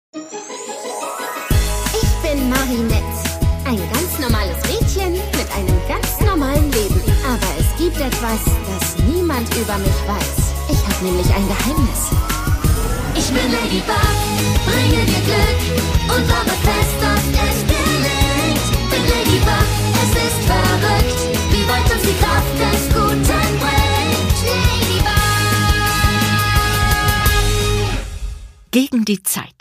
Ich bin Marinette. Ein ganz normales Mädchen mit einem ganz normalen Leben. Aber es gibt etwas, das niemand über mich weiß. Ich habe nämlich ein Geheimnis. Ich bin Ladybug, bringe dir Glück und glaube fest, dass es gelingt. Bin Ladybug, es ist verrückt, wie weit uns die Kraft des Guten bringt. Ladybug! Gegen die Zeit.